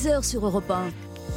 6h sur Europe 1.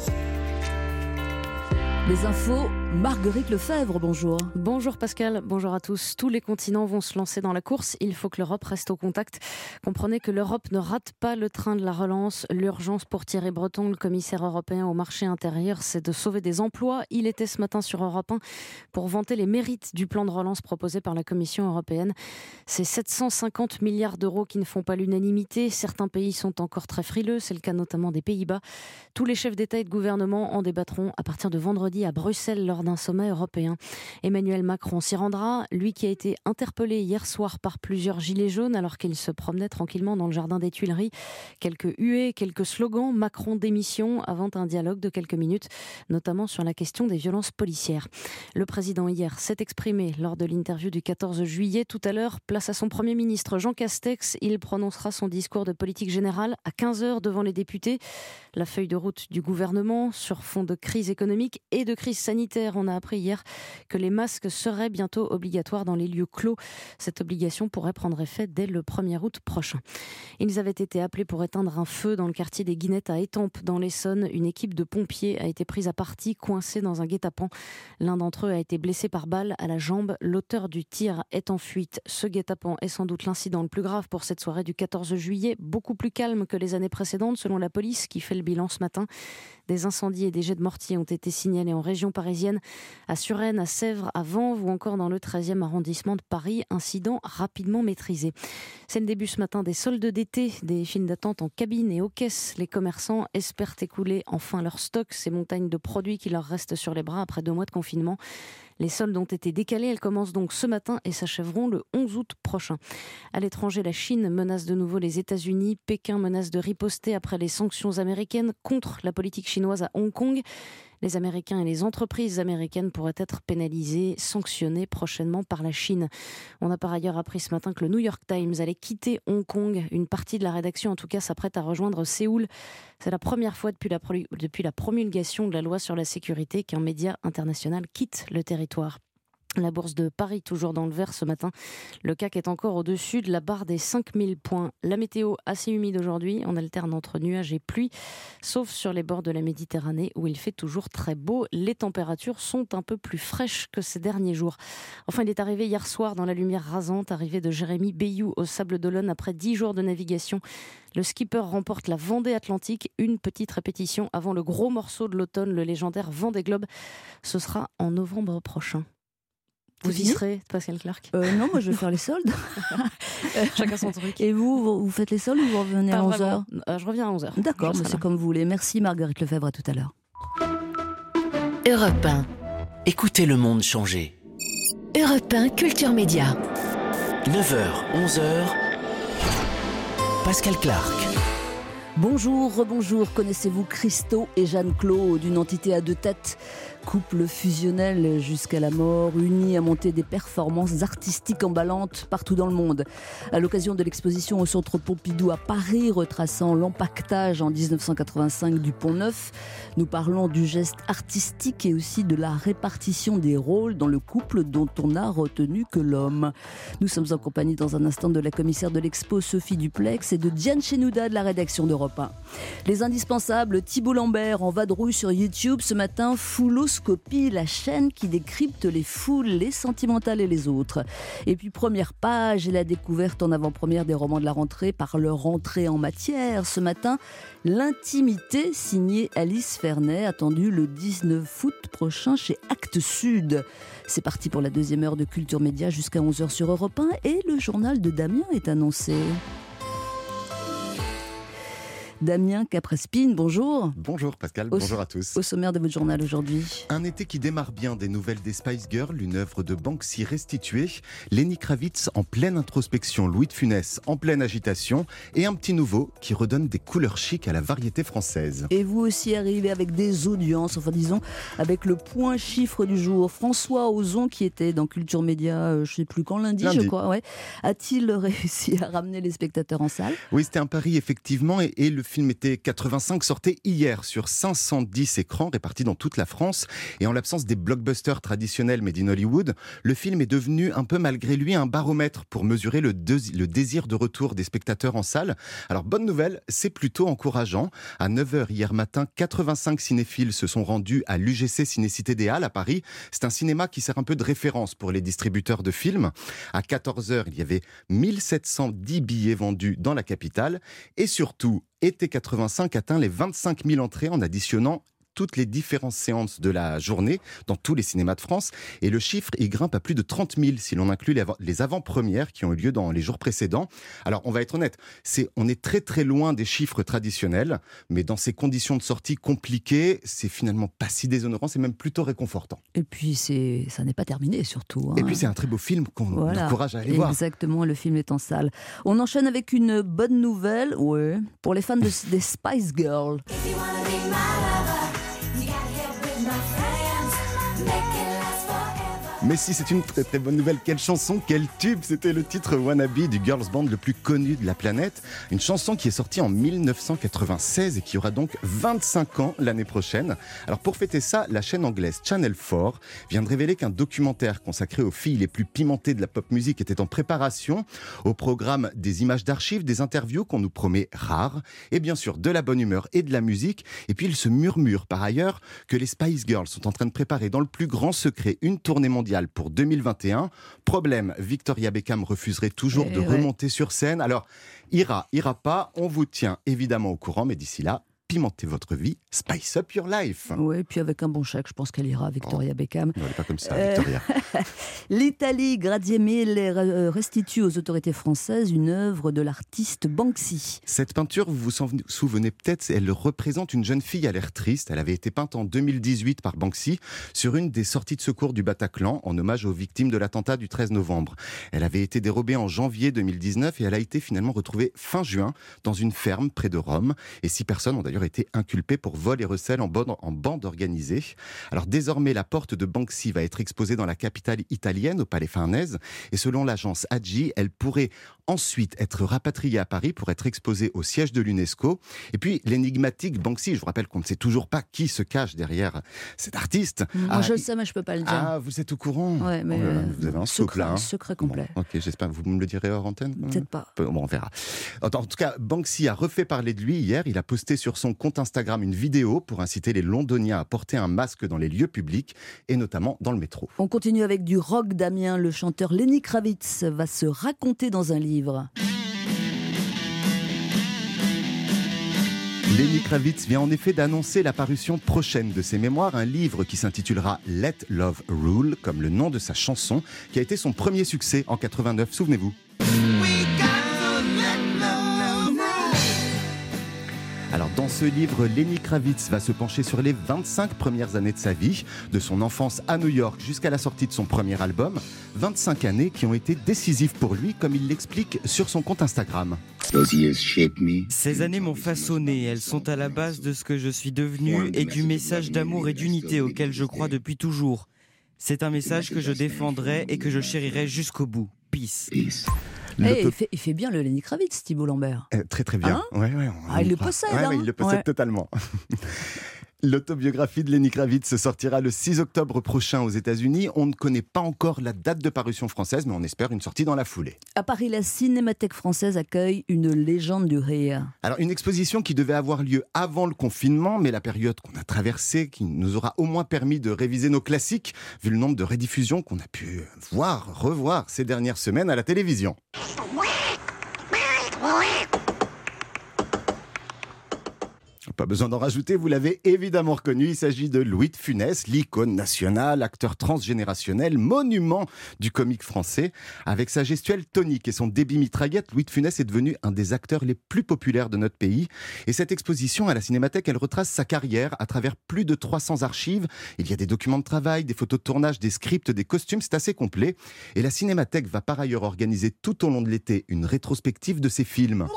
Les infos, Marguerite Lefebvre, bonjour. Bonjour Pascal, bonjour à tous. Tous les continents vont se lancer dans la course. Il faut que l'Europe reste au contact. Comprenez que l'Europe ne rate pas le train de la relance. L'urgence pour Thierry Breton, le commissaire européen au marché intérieur, c'est de sauver des emplois. Il était ce matin sur Europe 1 pour vanter les mérites du plan de relance proposé par la Commission européenne. C'est 750 milliards d'euros qui ne font pas l'unanimité. Certains pays sont encore très frileux. C'est le cas notamment des Pays-Bas. Tous les chefs d'État et de gouvernement en débattront à partir de vendredi à Bruxelles lors d'un sommet européen. Emmanuel Macron s'y rendra, lui qui a été interpellé hier soir par plusieurs gilets jaunes alors qu'il se promenait tranquillement dans le jardin des Tuileries. Quelques huées, quelques slogans, Macron démission, avant un dialogue de quelques minutes, notamment sur la question des violences policières. Le président hier s'est exprimé lors de l'interview du 14 juillet. Tout à l'heure, place à son Premier ministre Jean Castex. Il prononcera son discours de politique générale à 15h devant les députés. La feuille de route du gouvernement sur fond de crise économique et de crise sanitaire. On a appris hier que les masques seraient bientôt obligatoires dans les lieux clos. Cette obligation pourrait prendre effet dès le 1er août prochain. Ils avaient été appelés pour éteindre un feu dans le quartier des Guinettes à Étampes, dans l'Essonne. Une équipe de pompiers a été prise à partie, coincée dans un guet-apens. L'un d'entre eux a été blessé par balle à la jambe. L'auteur du tir est en fuite. Ce guet-apens est sans doute l'incident le plus grave pour cette soirée du 14 juillet. Beaucoup plus calme que les années précédentes, selon la police, qui fait le bilan ce matin. Des incendies et des jets de mortier ont été signalés en région parisienne, à Suresnes, à Sèvres, à Vanves ou encore dans le 13e arrondissement de Paris. Incident rapidement maîtrisé. C'est le début ce matin des soldes d'été, des files d'attente en cabine et aux caisses. Les commerçants espèrent écouler enfin leur stock, ces montagnes de produits qui leur restent sur les bras après 2 mois de confinement. Les soldes ont été décalées, elles commencent donc ce matin et s'achèveront le 11 août prochain. À l'étranger, la Chine menace de nouveau les États-Unis. Pékin menace de riposter après les sanctions américaines contre la politique chinoise à Hong Kong. Les Américains et les entreprises américaines pourraient être pénalisés, sanctionnés prochainement par la Chine. On a par ailleurs appris ce matin que le New York Times allait quitter Hong Kong. Une partie de la rédaction, en tout cas, s'apprête à rejoindre Séoul. C'est la première fois depuis la promulgation de la loi sur la sécurité qu'un média international quitte le territoire. La bourse de Paris, toujours dans le vert ce matin. Le CAC est encore au-dessus de la barre des 5000 points. La météo assez humide aujourd'hui. On alterne entre nuages et pluie, sauf sur les bords de la Méditerranée où il fait toujours très beau. Les températures sont un peu plus fraîches que ces derniers jours. Enfin, il est arrivé hier soir dans la lumière rasante, arrivée de Jérémy Bayou au Sable d'Olonne après 10 jours de navigation. Le skipper remporte la Vendée Atlantique. Une petite répétition avant le gros morceau de l'automne, le légendaire Vendée Globe. Ce sera en novembre prochain. Vous y serez, Pascal Clark? Non, moi je vais faire les soldes. Chacun son truc. Et vous faites les soldes ou vous revenez à 11h? Je reviens à 11h. D'accord, mais c'est comme vous voulez. Merci Marguerite Lefebvre, à tout à l'heure. Europe 1. Écoutez le monde changer. Europe 1 Culture Média. 9h, 11h. Pascal Clark. Bonjour, rebonjour. Connaissez-vous Christo et Jeanne-Claude, une entité à 2 têtes? Couple fusionnel jusqu'à la mort, unis à monter des performances artistiques emballantes partout dans le monde. À l'occasion de l'exposition au Centre Pompidou à Paris, retraçant l'empaquetage en 1985 du Pont Neuf, nous parlons du geste artistique et aussi de la répartition des rôles dans le couple dont on n'a retenu que l'homme. Nous sommes en compagnie dans un instant de la commissaire de l'expo Sophie Duplex et de Diane Chenouda de la rédaction d'Europe 1. Les indispensables, Thibault Lambert en vadrouille sur YouTube ce matin, Fouloscopie, la chaîne qui décrypte les foules, les sentimentales et les autres. Et puis première page et la découverte en avant-première des romans de la rentrée par leur entrée en matière. Ce matin, L'intimité, signée Alice Fernet, attendue le 19 août prochain chez Actes Sud. C'est parti pour la 2e heure de Culture Média jusqu'à 11h sur Europe 1 et le journal de Damien est annoncé. Damien Caprespine, bonjour. Bonjour Pascal, bonjour à tous. Au sommaire de votre journal aujourd'hui. Un été qui démarre bien, des nouvelles des Spice Girls, une œuvre de Banksy restituée, Lenny Kravitz en pleine introspection, Louis de Funès en pleine agitation et un petit nouveau qui redonne des couleurs chic à la variété française. Et vous aussi arrivez avec des audiences, enfin disons avec le point chiffre du jour. François Ozon qui était dans Culture Média, je ne sais plus quand, lundi. Je crois, ouais. A-t-il réussi à ramener les spectateurs en salle? Oui, c'était un pari effectivement et le film Été 85 sortait hier sur 510 écrans répartis dans toute la France. Et en l'absence des blockbusters traditionnels made in Hollywood, le film est devenu un peu malgré lui un baromètre pour mesurer le désir de retour des spectateurs en salle. Alors bonne nouvelle, c'est plutôt encourageant. À 9h hier matin, 85 cinéphiles se sont rendus à l'UGC Ciné-Cité des Halles à Paris. C'est un cinéma qui sert un peu de référence pour les distributeurs de films. À 14h, il y avait 1710 billets vendus dans la capitale. Et surtout, Été 85 atteint les 25 000 entrées en additionnant toutes les différentes séances de la journée dans tous les cinémas de France. Et le chiffre, il grimpe à plus de 30 000 si l'on inclut les avant-premières qui ont eu lieu dans les jours précédents. Alors, on va être honnête, on est très très loin des chiffres traditionnels, mais dans ces conditions de sortie compliquées, c'est finalement pas si déshonorant, c'est même plutôt réconfortant. Et puis, ça n'est pas terminé surtout. Et puis, c'est un très beau film qu'on encourage à aller voir. Exactement, le film est en salle. On enchaîne avec une bonne nouvelle, pour les fans des Spice Girls. Mais si, c'est une très très bonne nouvelle. Quelle chanson, quel tube! C'était le titre Wannabe du girls band le plus connu de la planète. Une chanson qui est sortie en 1996 et qui aura donc 25 ans l'année prochaine. Alors pour fêter ça, la chaîne anglaise Channel 4 vient de révéler qu'un documentaire consacré aux filles les plus pimentées de la pop musique était en préparation. Au programme, des images d'archives, des interviews qu'on nous promet rares, et bien sûr de la bonne humeur et de la musique. Et puis il se murmure par ailleurs que les Spice Girls sont en train de préparer dans le plus grand secret une tournée mondiale pour 2021. Problème, Victoria Beckham refuserait toujours de remonter sur scène. Alors, ira pas, on vous tient évidemment au courant, mais d'ici là, pimentez votre vie, spice up your life. Oui, puis avec un bon chèque, je pense qu'elle ira, Victoria Beckham. Non, elle n'est pas comme ça, Victoria. L'Italie, Grazie Mille, restitue aux autorités françaises une œuvre de l'artiste Banksy. Cette peinture, vous vous souvenez peut-être, elle représente une jeune fille à l'air triste. Elle avait été peinte en 2018 par Banksy sur une des sorties de secours du Bataclan en hommage aux victimes de l'attentat du 13 novembre. Elle avait été dérobée en janvier 2019 et elle a été finalement retrouvée fin juin dans une ferme près de Rome. Et 6 personnes ont d'ailleurs été inculpées pour vol et recel en bande organisée. Alors désormais, la porte de Banksy va être exposée dans la capitale italienne, au Palais Farnèse. Et selon l'agence Agi, elle pourrait ensuite être rapatriée à Paris pour être exposée au siège de l'UNESCO. Et puis l'énigmatique Banksy, je vous rappelle qu'on ne sait toujours pas qui se cache derrière cet artiste. Moi je le sais, mais je ne peux pas le dire. Ah, vous êtes au courant? Ouais, mais vous avez un scoop là. Secret complet. Bon, ok, j'espère que vous me le direz hors antenne. Peut-être pas. Bon, on verra. En tout cas, Banksy a refait parler de lui hier. Il a posté sur son compte Instagram une vidéo pour inciter les Londoniens à porter un masque dans les lieux publics et notamment dans le métro. On continue avec du rock, Damien. Le chanteur Lenny Kravitz va se raconter dans un livre. Lenny Kravitz vient en effet d'annoncer la parution prochaine de ses mémoires, un livre qui s'intitulera Let Love Rule, comme le nom de sa chanson, qui a été son premier succès en 89, souvenez-vous. Alors dans ce livre, Lenny Kravitz va se pencher sur les 25 premières années de sa vie, de son enfance à New York jusqu'à la sortie de son premier album. 25 années qui ont été décisives pour lui, comme il l'explique sur son compte Instagram. Ces années m'ont façonné, elles sont à la base de ce que je suis devenu et du message d'amour et d'unité auquel je crois depuis toujours. C'est un message que je défendrai et que je chérirai jusqu'au bout. Peace. Il fait bien le Lenny Kravitz, Thibault Lambert. Très très bien. Il le possède. Il le possède totalement. L'autobiographie de Lenny Kravitz sortira le 6 octobre prochain aux États-Unis. On ne connaît pas encore la date de parution française, mais on espère une sortie dans la foulée. À Paris, la Cinémathèque française accueille une légende du rire. Alors, une exposition qui devait avoir lieu avant le confinement, mais la période qu'on a traversée, qui nous aura au moins permis de réviser nos classiques, vu le nombre de rediffusions qu'on a pu revoir ces dernières semaines à la télévision. Pas besoin d'en rajouter, vous l'avez évidemment reconnu, il s'agit de Louis de Funès, l'icône nationale, acteur transgénérationnel, monument du comique français. Avec sa gestuelle tonique et son débit mitraillette, Louis de Funès est devenu un des acteurs les plus populaires de notre pays. Et cette exposition à la Cinémathèque, elle retrace sa carrière à travers plus de 300 archives. Il y a des documents de travail, des photos de tournage, des scripts, des costumes, c'est assez complet. Et la Cinémathèque va par ailleurs organiser tout au long de l'été une rétrospective de ses films.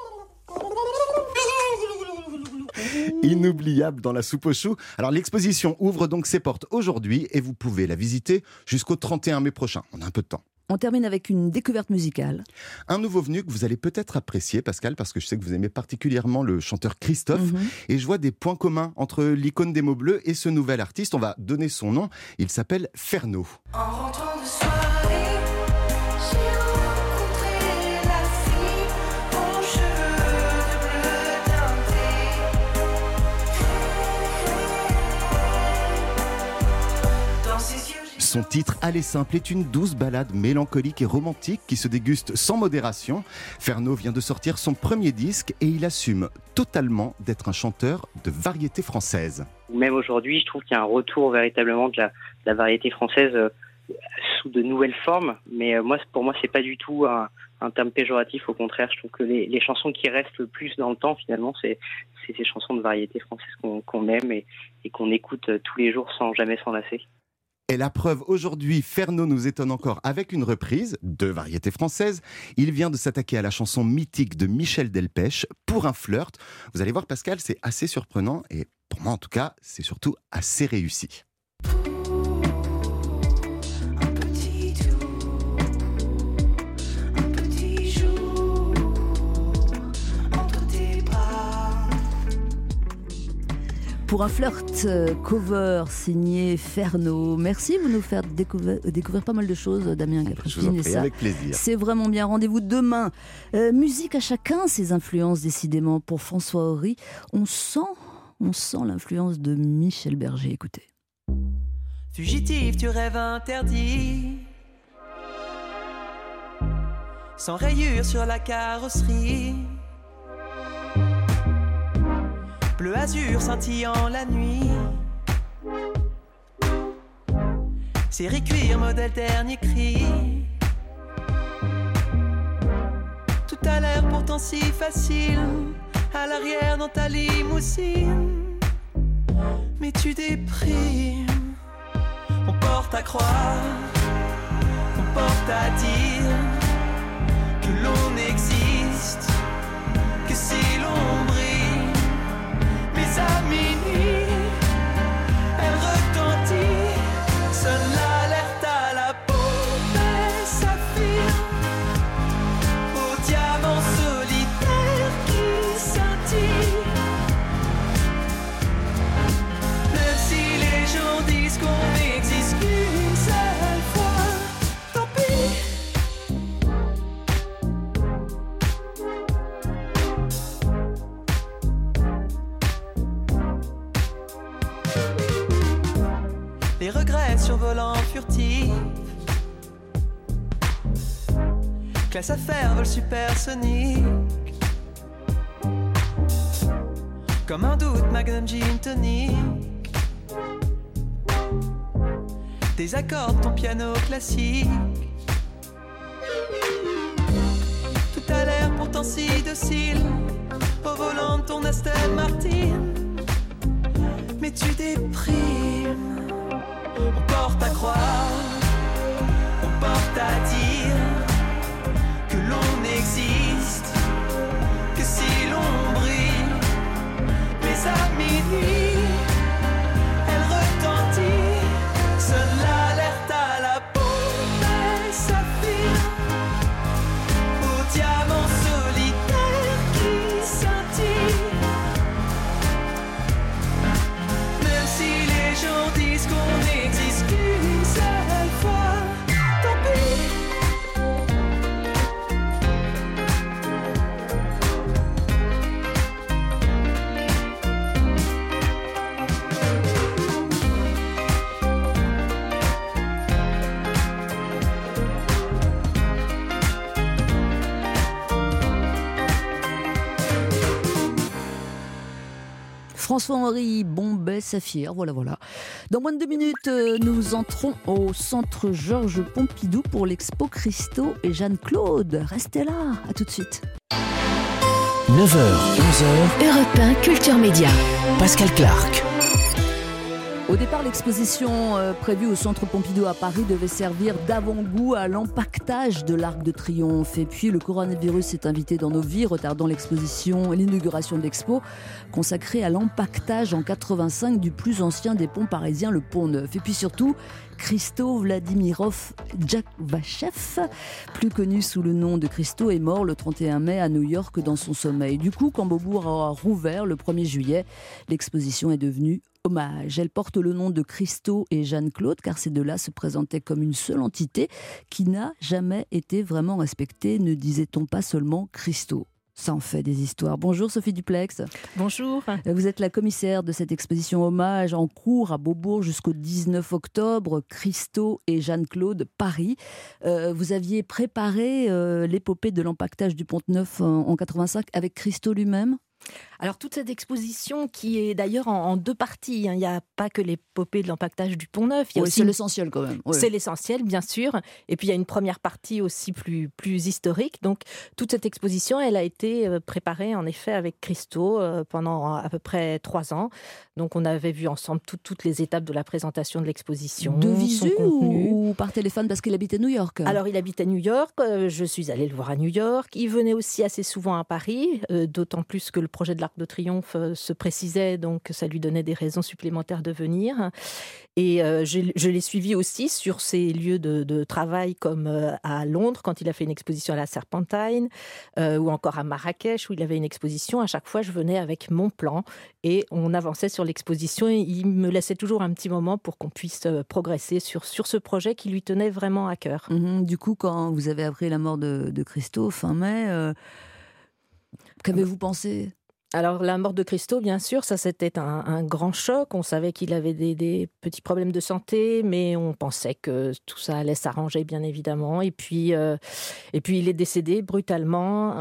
Inoubliable dans la soupe aux choux. Alors l'exposition ouvre donc ses portes aujourd'hui et vous pouvez la visiter jusqu'au 31 mai prochain. On a un peu de temps. On termine avec une découverte musicale. Un nouveau venu que vous allez peut-être apprécier, Pascal, parce que je sais que vous aimez particulièrement le chanteur Christophe. Et je vois des points communs entre l'icône des mots bleus et ce nouvel artiste. On va donner son nom. Il s'appelle Ferno. En rentrant de soirée, j'ai rencontré la fille aux cheveux de bleu teinté. Dans ses yeux, Son titre « Aller simple » est une douce ballade mélancolique et romantique qui se déguste sans modération. Ferno vient de sortir son premier disque et il assume totalement d'être un chanteur de variété française. Même aujourd'hui, je trouve qu'il y a un retour véritablement de la variété française sous de nouvelles formes. Mais pour moi, c'est pas du tout un terme péjoratif. Au contraire, je trouve que les chansons qui restent le plus dans le temps, finalement, c'est ces chansons de variété française qu'on aime et qu'on écoute tous les jours sans jamais s'en lasser. Et la preuve, aujourd'hui, Ferno nous étonne encore avec une reprise de variété française. Il vient de s'attaquer à la chanson mythique de Michel Delpech, Pour un flirt. Vous allez voir, Pascal, c'est assez surprenant et pour moi, en tout cas, c'est surtout assez réussi. Pour un flirt, cover signé Ferno. Merci, vous nous faites découvrir pas mal de choses, Damien Gaprichin. Je vous en prie, avec plaisir. C'est vraiment bien. Rendez-vous demain. Musique à chacun, ses influences décidément. Pour François Horry, on sent l'influence de Michel Berger. Écoutez. Fugitif, tu rêves interdit, sans rayures sur la carrosserie. Bleu azur scintillant la nuit, série cuir modèle dernier cri. Tout a l'air pourtant si facile, à l'arrière dans ta limousine. Mais tu déprimes. On porte à croire, on porte à dire que l'on n'existe que si l'on brille. Mais à minuit, elle retentit, sonne l'alerte à la poupée saphir, au diamant solitaire qui scintille. Même si les gens disent qu'on n'existe qu'une seule fois, tant pis. Les regrets survolant furtifs, classe affaires, vol supersonique, comme un doute Magnum Gin Tonic. Désaccordes ton piano classique, tout a l'air pourtant si docile, au volant de ton Aston Martin. Mais tu déprimes. On porte à croire, on porte à dire que l'on n'existe que si l'on brille. Mais à minuit, elle retentit, sonne l'alerte à la poupée saphir, au diamant solitaire qui scintille. Même si les gens disent qu'on n'existe qu'une seule fois, tant pis. François Horry, Bombay, Saphir, voilà. Dans moins de 2 minutes, nous entrons au centre Georges Pompidou pour l'expo Christo et Jeanne-Claude. Restez là, à tout de suite. 9h, 11h, Europe 1 Culture Média. Pascal Clark. Au départ, l'exposition prévue au Centre Pompidou à Paris devait servir d'avant-goût à l'empaquetage de l'Arc de Triomphe. Et puis, le coronavirus s'est invité dans nos vies, retardant l'inauguration de l'expo consacrée à l'empaquetage en 85 du plus ancien des ponts parisiens, le Pont Neuf. Et puis surtout, Christo Vladimirov Djakvachev, plus connu sous le nom de Christo, est mort le 31 mai à New York dans son sommeil. Du coup, quand Beaubourg a rouvert le 1er juillet, l'exposition est devenue hommage. Elle porte le nom de Christo et Jeanne-Claude, car ces deux-là se présentaient comme une seule entité qui n'a jamais été vraiment respectée, ne disait-on pas seulement Christo. Ça en fait des histoires. Bonjour Sophie Duplex. Bonjour. Vous êtes la commissaire de cette exposition hommage en cours à Beaubourg jusqu'au 19 octobre, Christo et Jeanne-Claude, Paris. Vous aviez préparé l'épopée de l'empaquetage du Pont Neuf en 85 avec Christo lui-même ? Alors toute cette exposition qui est d'ailleurs en deux parties, il n'y a pas que l'épopée de l'empaquetage du Pont Neuf. Il y a aussi c'est l'essentiel quand même. C'est l'essentiel bien sûr. Et puis il y a une première partie aussi plus historique. Donc toute cette exposition, elle a été préparée en effet avec Christo pendant à peu près 3 ans. Donc on avait vu ensemble toutes les étapes de la présentation de l'exposition. De visu ou par téléphone parce qu'il habitait New York ? Alors il habitait New York, je suis allée le voir à New York. Il venait aussi assez souvent à Paris, d'autant plus que le projet de l'Arc de Triomphe se précisait, donc ça lui donnait des raisons supplémentaires de venir. Et je l'ai suivi aussi sur ses lieux de travail, comme à Londres, quand il a fait une exposition à la Serpentine, ou encore à Marrakech, où il avait une exposition. À chaque fois, je venais avec mon plan et on avançait sur l'exposition. Et il me laissait toujours un petit moment pour qu'on puisse progresser sur ce projet qui lui tenait vraiment à cœur. Du coup, quand vous avez appris la mort de Christo fin mai, qu'avez-vous pensé ? Alors la mort de Christo, bien sûr, ça c'était un grand choc. On savait qu'il avait des petits problèmes de santé, mais on pensait que tout ça allait s'arranger, bien évidemment. Et puis il est décédé brutalement,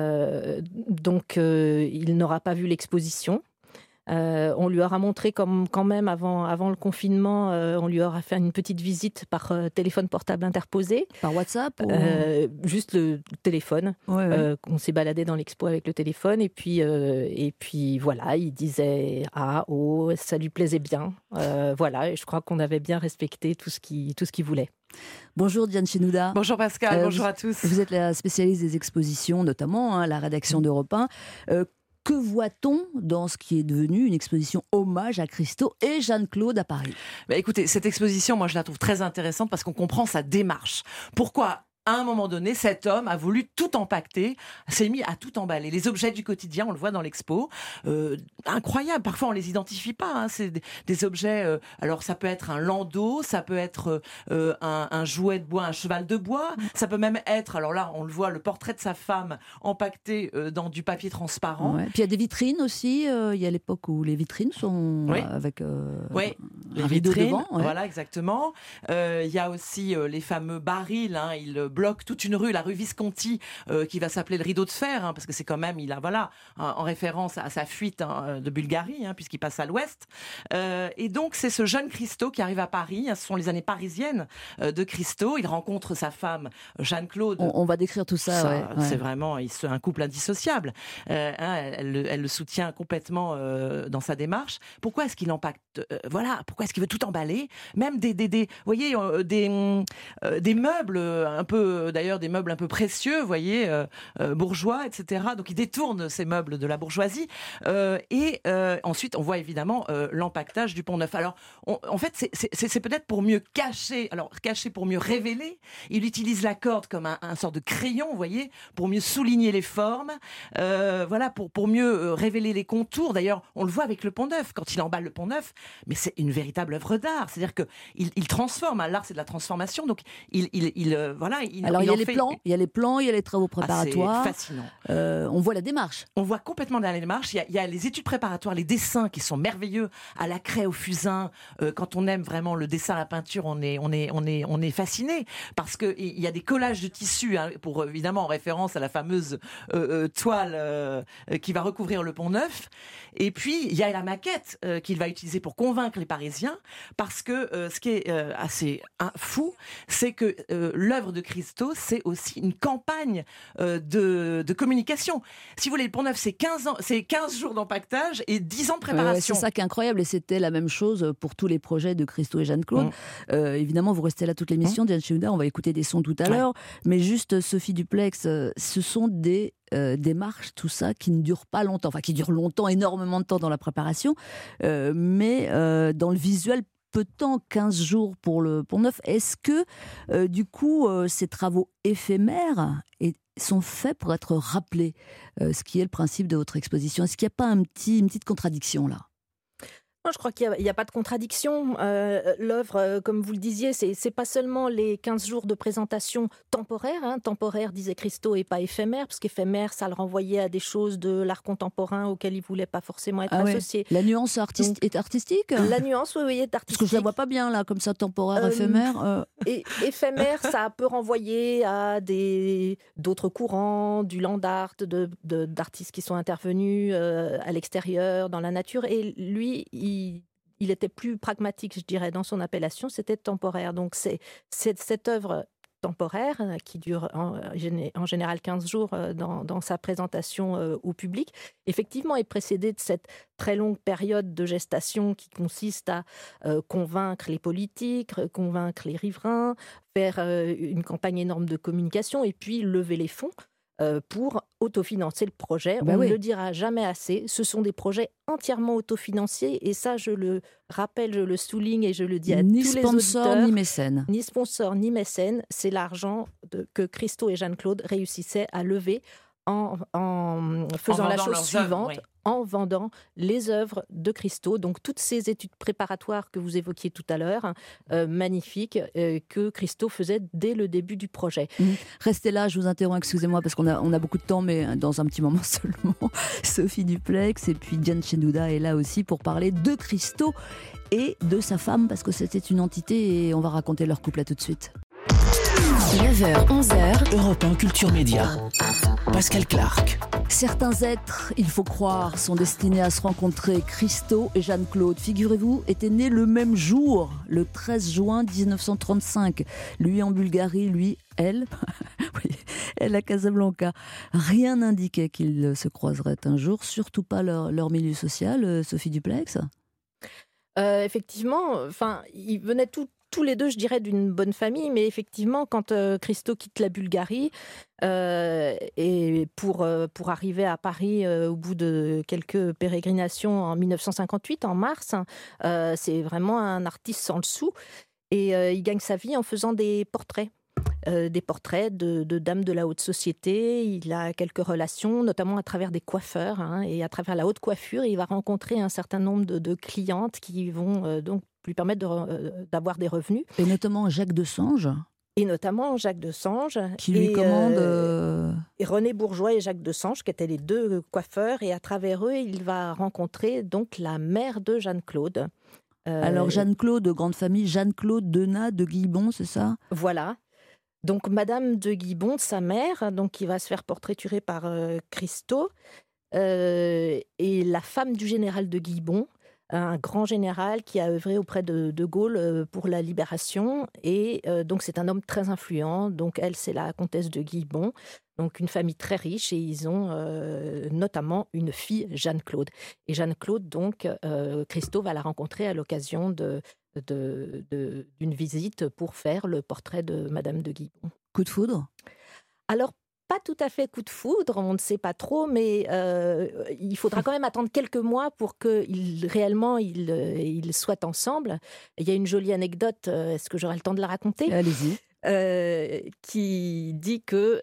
donc il n'aura pas vu l'exposition. On lui aura montré quand même avant le confinement, on lui aura fait une petite visite par téléphone portable interposé. Par WhatsApp Juste le téléphone. Ouais. On s'est baladé dans l'expo avec le téléphone et puis voilà, il disait ça lui plaisait bien. Voilà, et je crois qu'on avait bien respecté tout ce qu'il voulait. Bonjour Diane Chenouda. Bonjour Pascal, bonjour à tous. Vous êtes la spécialiste des expositions, notamment la rédaction d'Europe 1. Que voit-on dans ce qui est devenu une exposition hommage à Christo et Jeanne-Claude à Paris ? Écoutez, cette exposition, moi je la trouve très intéressante parce qu'on comprend sa démarche. Pourquoi ? À un moment donné, cet homme a voulu tout empaqueter, s'est mis à tout emballer. Les objets du quotidien, on le voit dans l'expo, incroyable. Parfois, on les identifie pas. Hein. C'est des objets. Alors, ça peut être un landau, ça peut être un jouet de bois, un cheval de bois. Ça peut même être. Alors là, on le voit, le portrait de sa femme empaqueté dans du papier transparent. Ouais. Puis il y a des vitrines aussi. Il y a l'époque où les vitrines sont avec les un rideau vitrines, devant. Ouais. Voilà, exactement. Il y a aussi les fameux barils. Hein, il bloque toute une rue, la rue Visconti, qui va s'appeler le rideau de fer, hein, parce que c'est quand même, en référence à sa fuite de Bulgarie, hein, puisqu'il passe à l'ouest. Et donc, c'est ce jeune Christo qui arrive à Paris. Hein, ce sont les années parisiennes de Christo. Il rencontre sa femme, Jeanne-Claude. On va décrire tout ça. Ouais. C'est vraiment un couple indissociable. Elle le soutient complètement dans sa démarche. Pourquoi est-ce qu'il empaquete pourquoi est-ce qu'il veut tout emballer ? Même des meubles un peu, d'ailleurs des meubles un peu précieux, vous voyez, bourgeois, etc. Donc il détourne ces meubles de la bourgeoisie. Et ensuite, on voit évidemment l'empaquetage du Pont Neuf. Alors, en fait, c'est peut-être pour mieux cacher, pour mieux révéler. Il utilise la corde comme un sort de crayon, vous voyez, pour mieux souligner les formes. Pour mieux révéler les contours. D'ailleurs, on le voit avec le Pont Neuf, quand il emballe le Pont Neuf, mais c'est une véritable œuvre d'art. C'est-à-dire qu'il transforme. Hein, l'art, c'est de la transformation. Donc, alors il y a les plans, il y a les travaux préparatoires. C'est fascinant. On voit la démarche. On voit complètement la démarche. Il y a les études préparatoires, les dessins qui sont merveilleux, à la craie, au fusain. Quand on aime vraiment le dessin, la peinture, on est fasciné parce que il y a des collages de tissus, hein, pour évidemment en référence à la fameuse toile qui va recouvrir le Pont Neuf. Et puis il y a la maquette qu'il va utiliser pour convaincre les Parisiens. chrétien, parce que ce qui est assez fou, c'est que l'œuvre de Christo, c'est aussi une campagne de communication. Si vous voulez, le Pont-Neuf, c'est 15 jours d'empaquetage et 10 ans de préparation. C'est ça qui est incroyable, et c'était la même chose pour tous les projets de Christo et Jeanne-Claude. Évidemment, vous restez là toute l'émission, Diane Chenoda, on va écouter des sons tout à l'heure, mais juste Sophie Duplex, ce sont des démarches, tout ça, qui ne durent pas longtemps, enfin qui durent longtemps, énormément de temps dans la préparation, mais dans le visuel, peu de temps, 15 jours pour le Pont-Neuf. Est-ce que, du coup, ces travaux éphémères sont faits pour être rappelés, ce qui est le principe de votre exposition? Est-ce qu'il n'y a pas une petite contradiction là? Non, je crois qu'il n'y a pas de contradiction. L'œuvre, comme vous le disiez, c'est pas seulement les 15 jours de présentation temporaire. Temporaire, disait Christo, et pas éphémère, parce qu'éphémère, ça le renvoyait à des choses de l'art contemporain auxquelles il ne voulait pas forcément être associé. La nuance est artistique? La nuance, oui, est artistique. Parce que je ne la vois pas bien, là, comme ça, temporaire, éphémère. Et éphémère, ça peut renvoyer à d'autres courants, du land art, d'artistes qui sont intervenus à l'extérieur, dans la nature. Et lui, il était plus pragmatique, je dirais, dans son appellation, c'était temporaire. Donc c'est cette œuvre temporaire qui dure en général 15 jours dans sa présentation au public, effectivement est précédée de cette très longue période de gestation qui consiste à convaincre les politiques, convaincre les riverains, faire une campagne énorme de communication et puis lever les fonds pour autofinancer le projet. On ne le dira jamais assez, ce sont des projets entièrement autofinancés, et ça je le rappelle, je le souligne et je le dis à tous les auditeurs. Ni sponsor, ni mécène. Ni sponsor, ni mécène, c'est l'argent que Christo et Jeanne-Claude réussissaient à lever en faisant la chose suivante, en vendant les œuvres de Christo, donc toutes ces études préparatoires que vous évoquiez tout à l'heure, magnifiques, que Christo faisait dès le début du projet. Restez là, je vous interromps, excusez-moi, parce qu'on a beaucoup de temps, mais dans un petit moment seulement. Sophie Duplex et puis Diane Chenoda est là aussi pour parler de Christo et de sa femme, parce que c'était une entité, et on va raconter leur couple. À tout de suite. 9h, 11h, Europe 1 Culture Média. Pascal Clark. Certains êtres, il faut croire, sont destinés à se rencontrer. Christo et Jeanne-Claude, figurez-vous, étaient nés le même jour, le 13 juin 1935. Lui en Bulgarie, elle à Casablanca. Rien n'indiquait qu'ils se croiseraient un jour, surtout pas leur milieu social, Sophie Duplex. Effectivement, ils venaient tous les deux, je dirais, d'une bonne famille, mais effectivement, quand Christo quitte la Bulgarie et pour arriver à Paris au bout de quelques pérégrinations en 1958, en mars, c'est vraiment un artiste sans le sou, et il gagne sa vie en faisant des portraits. De dames de la haute société. Il a quelques relations, notamment à travers des coiffeurs, et à travers la haute coiffure, il va rencontrer un certain nombre de clientes qui vont donc lui permettre d'avoir des revenus. Et notamment Jacques de Sange. Qui lui commande... Et René Bourgeois et Jacques de Sange, qui étaient les deux coiffeurs, et à travers eux, il va rencontrer donc la mère de Jeanne-Claude. Alors Jeanne-Claude, grande famille, Jeanne-Claude Denat de Guibon, c'est ça? Voilà. Donc Madame de Guibon, sa mère, donc qui va se faire portraiturer par Christo, et la femme du général de Guibon, un grand général qui a œuvré auprès de Gaulle pour la libération, et donc c'est un homme très influent. Donc elle, c'est la comtesse de Guibon, donc une famille très riche, et ils ont notamment une fille, Jeanne-Claude. Et Jeanne-Claude, donc Christo va la rencontrer à l'occasion d'une visite pour faire le portrait de Madame de Guibon. Coup de foudre? Alors, pas tout à fait coup de foudre, on ne sait pas trop, mais il faudra quand même attendre quelques mois pour qu'ils réellement ils soient ensemble. Il y a une jolie anecdote, est-ce que j'aurai le temps de la raconter? Allez-y. Qui dit que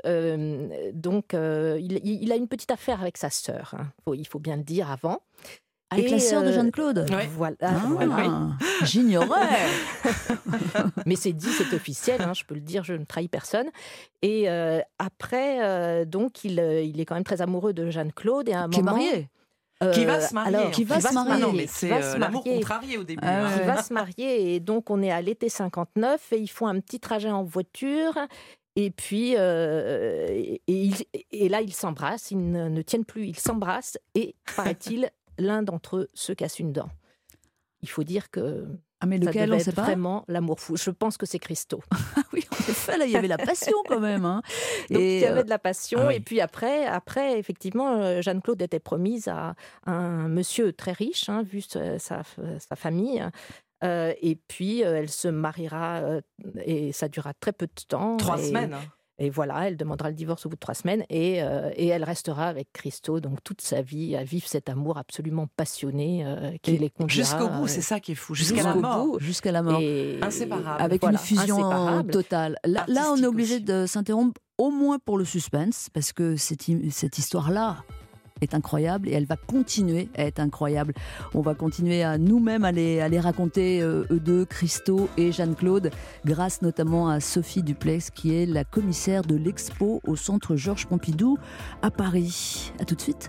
il a une petite affaire avec sa sœur, il faut bien le dire avant. Avec la sœur de Jeanne-Claude? Voilà. J'ignorais. Mais c'est dit, c'est officiel, je peux le dire, je ne trahis personne. Et après, donc, il est quand même très amoureux de Jeanne-Claude. Et à un qui moment, est marié. Qui va se marier. Qui va se marier. Non, mais c'est l'amour contrarié au début. Qui va se marier. Et donc, on est à l'été 59 et ils font un petit trajet en voiture. Et puis, et là, ils s'embrassent. Ils ne tiennent plus. Ils s'embrassent. Et, paraît-il, l'un d'entre eux se casse une dent. Il faut dire que Ah, mais Ça lequel, devait on être sait pas. vraiment l'amour fou. Je pense que c'est Christo. Ah oui, en effet, là, il y avait la passion quand même. Hein. Donc, il y euh, avait de la passion. ah oui. Et puis après, effectivement, Jeanne-Claude était promise à un monsieur très riche, hein, vu sa famille. Et puis, elle se mariera et ça durera très peu de temps. 3 Et- semaines. Hein. Et voilà, elle demandera le divorce au bout de 3 semaines et elle restera avec Christo donc toute sa vie à vivre cet amour absolument passionné qui Et les conduira jusqu'au bout, c'est ça qui est fou. Jusqu'à la mort. bout. Jusqu'à la mort. Et Inséparable. Avec voilà, une fusion inséparable. totale. Là, on est Artistique obligé aussi. de s'interrompre au moins pour le suspense, parce que cette histoire-là est incroyable et elle va continuer à être incroyable. On va continuer à nous-mêmes à les raconter, eux deux, Christo et Jeanne-Claude, grâce notamment à Sophie Duplex, qui est la commissaire de l'expo au centre Georges Pompidou à Paris. À tout de suite.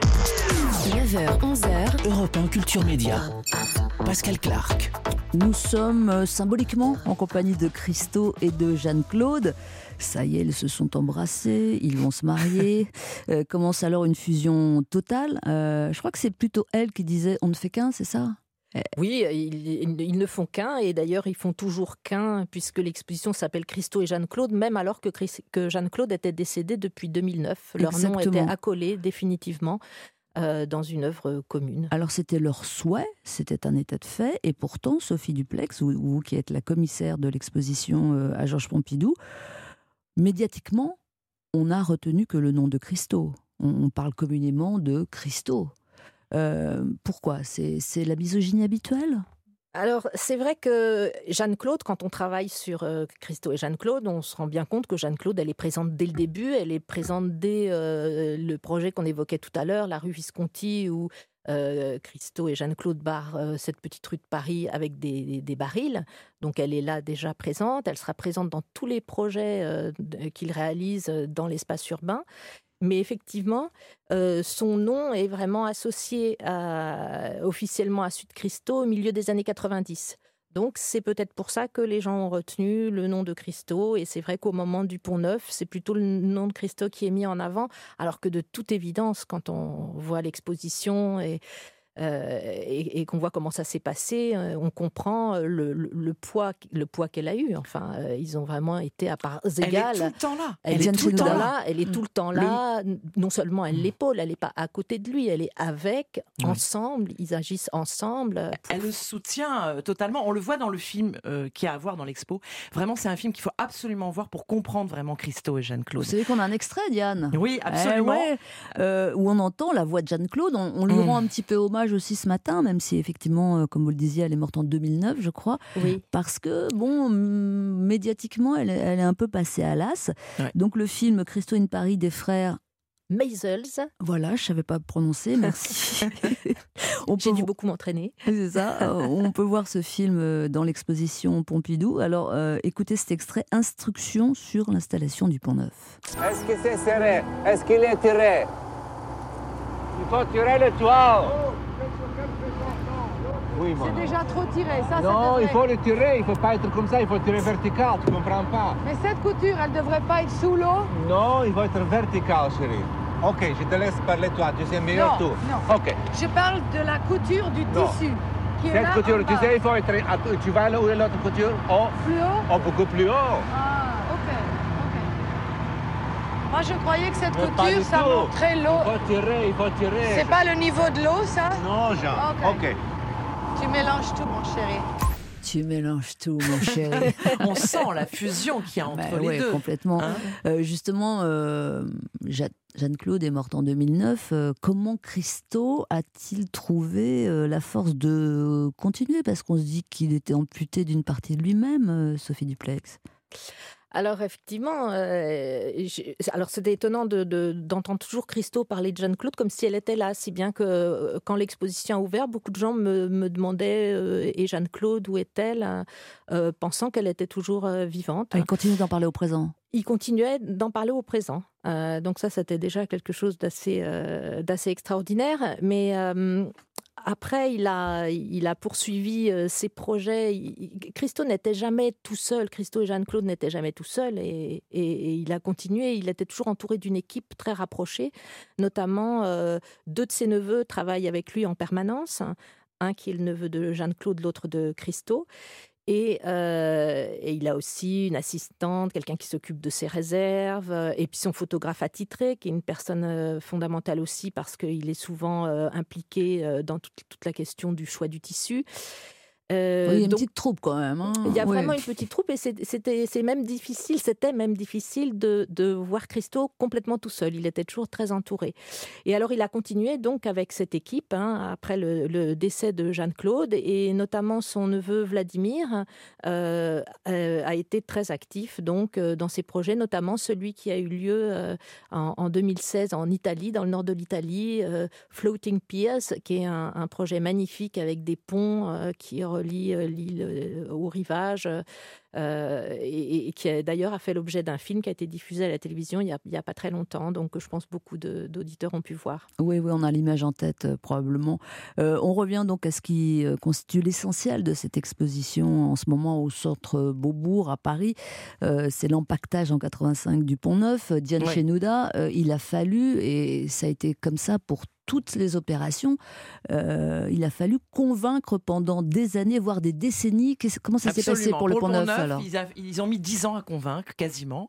9h, 11h, Europe 1 Culture Média. Pascal Clark. Nous sommes symboliquement en compagnie de Christo et de Jeanne-Claude. Ça y est, ils se sont embrassés, ils vont se marier. Commence alors une fusion totale. Je crois que c'est plutôt elle qui disait « on ne fait qu'un », c'est ça ? Oui, ils ne font qu'un et d'ailleurs ils font toujours qu'un puisque l'exposition s'appelle Christo et Jeanne-Claude, même alors que Jeanne-Claude était décédée depuis 2009. Leur nom était Exactement. accolé définitivement dans une œuvre commune. Alors c'était leur souhait, c'était un état de fait, et pourtant Sophie Duplex, vous qui êtes la commissaire de l'exposition à Georges Pompidou, médiatiquement, on n'a retenu que le nom de Christo. On parle communément de Christo. Pourquoi ? C'est la misogynie habituelle ? Alors, c'est vrai que Jeanne-Claude, quand on travaille sur Christo et Jeanne-Claude, on se rend bien compte que Jeanne-Claude, elle est présente dès le début, elle est présente dès le projet qu'on évoquait tout à l'heure, la rue Visconti, où Christo et Jeanne-Claude barrent cette petite rue de Paris avec des barils. Donc, elle est là déjà présente, elle sera présente dans tous les projets qu'ils réalisent dans l'espace urbain. Mais effectivement, son nom est vraiment associé officiellement à Sud Christo au milieu des années 90. Donc, c'est peut-être pour ça que les gens ont retenu le nom de Christo. Et c'est vrai qu'au moment du Pont Neuf, c'est plutôt le nom de Christo qui est mis en avant. Alors que de toute évidence, quand on voit l'exposition et qu'on voit comment ça s'est passé, on comprend le poids qu'elle a eu. Enfin, ils ont vraiment été à parts égales. Elle est tout le temps là. Elle est tout le temps là. Elle est tout le temps là. Non seulement elle l'épaule, elle n'est pas à côté de lui, elle est avec, ensemble. Ils agissent ensemble. Elle le soutient totalement. On le voit dans le film qu'il y a à voir dans l'expo. Vraiment, c'est un film qu'il faut absolument voir pour comprendre vraiment Christo et Vous Jeanne-Claude. savez qu'on a un extrait, Diane ? Oui, absolument. Où on entend la voix de Jeanne-Claude. On lui rend un petit peu hommage aussi ce matin, même si effectivement, comme vous le disiez, elle est morte en 2009, je crois. Oui. Parce que, bon, médiatiquement, elle est un peu passée à l'as. Ouais. Donc le film Christo in Paris des frères, Maisels, voilà, je ne savais pas prononcer, merci. j'ai dû beaucoup m'entraîner. C'est ça, on peut voir ce film dans l'exposition Pompidou. Alors, écoutez cet extrait, Instruction sur l'installation du Pont Neuf. Est-ce que c'est serré? Est-ce qu'il est tiré? Il faut tirer le toit. Oui, C'est déjà trop tiré, ça non, devrait... il faut le tirer, il ne faut pas être comme ça, il faut tirer vertical, tu comprends pas? Mais cette couture, elle devrait pas être sous l'eau? Non, il faut être vertical, chérie. Ok, je te laisse parler toi, tu sais mieux Non, tout. non. Ok. Je parle de la couture du Non. tissu. Qui est Cette là couture, en tu bas. sais, il faut être... Tu vas là où est l'autre couture? Oh, Plus haut? oh, beaucoup plus haut. Ah, ok. Moi, je croyais que cette Mais pas couture, du ça tout. montrait l'eau. Il faut tirer. C'est pas le niveau de l'eau, ça? Non, Jean. Ok. Tu mélanges tout, mon chéri. Tu mélanges tout, mon chéri. On sent la fusion qu'il y a entre les ouais, deux. complètement. Hein Justement, Jeanne-Claude est morte en 2009. Comment Christo a-t-il trouvé la force de continuer ? Parce qu'on se dit qu'il était amputé d'une partie de lui-même, Sophie Duplex. Alors effectivement, alors c'était étonnant d'entendre toujours Christo parler de Jeanne-Claude comme si elle était là, si bien que quand l'exposition a ouvert, beaucoup de gens me demandaient et Jeanne-Claude, où est-elle, pensant qu'elle était toujours vivante. Il continue d'en parler au présent. Il continuait d'en parler au présent. Donc ça, c'était déjà quelque chose d'assez extraordinaire. Mais après, il a poursuivi ses projets. Christo n'était jamais tout seul. Christo et Jeanne-Claude n'étaient jamais tout seuls. Et il a continué. Il était toujours entouré d'une équipe très rapprochée. Notamment, 2 de ses neveux travaillent avec lui en permanence. un qui est le neveu de Jeanne-Claude, l'autre de Christo. Et il a aussi une assistante, quelqu'un qui s'occupe de ses réserves, et puis son photographe attitré, qui est une personne fondamentale aussi, parce qu'il est souvent impliqué dans toute la question du choix du tissu. Oui, il y a une petite troupe quand même. Hein. Il y a Ouais. vraiment une petite troupe et c'était même difficile de voir Christo complètement tout seul. Il était toujours très entouré. Et alors il a continué donc avec cette équipe après le décès de Jeanne-Claude, et notamment son neveu Vladimir a été très actif donc dans ses projets, notamment celui qui a eu lieu en 2016 en Italie, dans le nord de l'Italie, Floating Piers, qui est un projet magnifique avec des ponts qui relie l'île au rivage, et qui d'ailleurs a fait l'objet d'un film qui a été diffusé à la télévision il y a pas très longtemps, donc je pense beaucoup d'auditeurs ont pu voir. Oui, on a l'image en tête probablement. On revient donc à ce qui constitue l'essentiel de cette exposition en ce moment au Centre Beaubourg à Paris. C'est l'empaquetage en 85 du Pont Neuf. Diane Chenouda, il a fallu, et ça a été comme ça pour toutes les opérations, il a fallu convaincre pendant des années, voire des décennies. Comment ça s'est passé pour le Pont Neuf alors ? Ils ont mis 10 ans à convaincre, quasiment.